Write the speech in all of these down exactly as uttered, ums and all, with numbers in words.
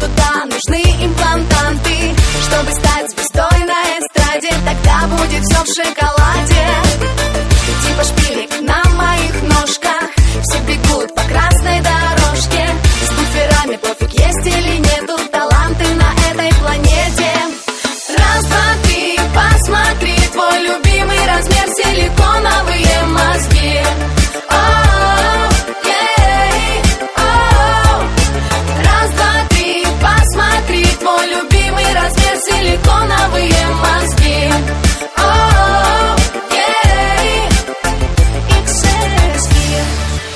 туда нужны имплантанты, чтобы стать звездой на эстраде. Тогда будет все в шоколаде. Типа шпилек на моих ножках, все бегут по красной дорожке. С буферами пофиг, есть или нету таланты на этой планете. Раз, два, три, посмотри, твой любимый размер, силиконовые мозги. Оу, ей, оу. Раз, два, три, посмотри, твой любимый размер, силиконовые мозги. Оу, ей, икс эс ви.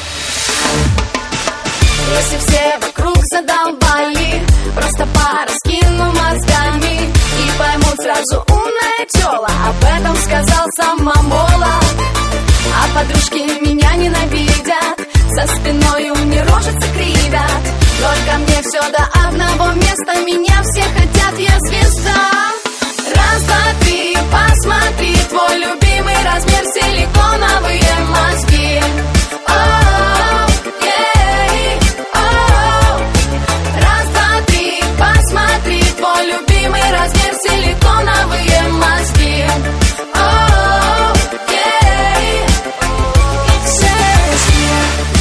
Если все вокруг задолбали, просто пораскину мозгами и поймут сразу: умная тёла, об этом сказал сам Мамола. А подружки меня ненавидят, за спиною мне рожицы кривят. Только мне все до одного места, меня все хотят, я звезда. Раз, два, три, посмотри, твой любимый размер, силиконовые мозги. Оу, ей, оу. Раз, два, три, посмотри, твой любимый размер, силиконовые мозги. Оу, ей, икс эс ви.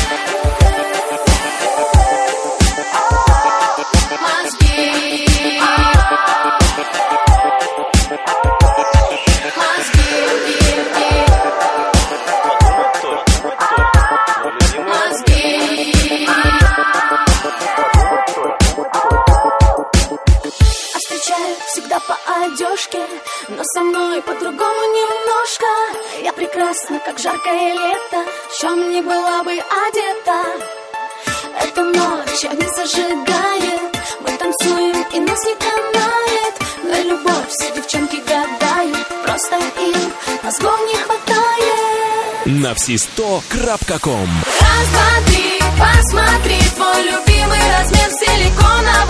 Мозги. А встречаю всегда по одежке, но со мной по-другому немножко. Я прекрасна, как жаркое лето, в чем не была бы одета. Эта ночь огни зажигает, мы танцуем и нас не канает. На любовь все девчонки гадают, просто им мозгов не хватает. Навсисто точка ком. Раз, два, три, посмотри, твой любимый размер, силиконовые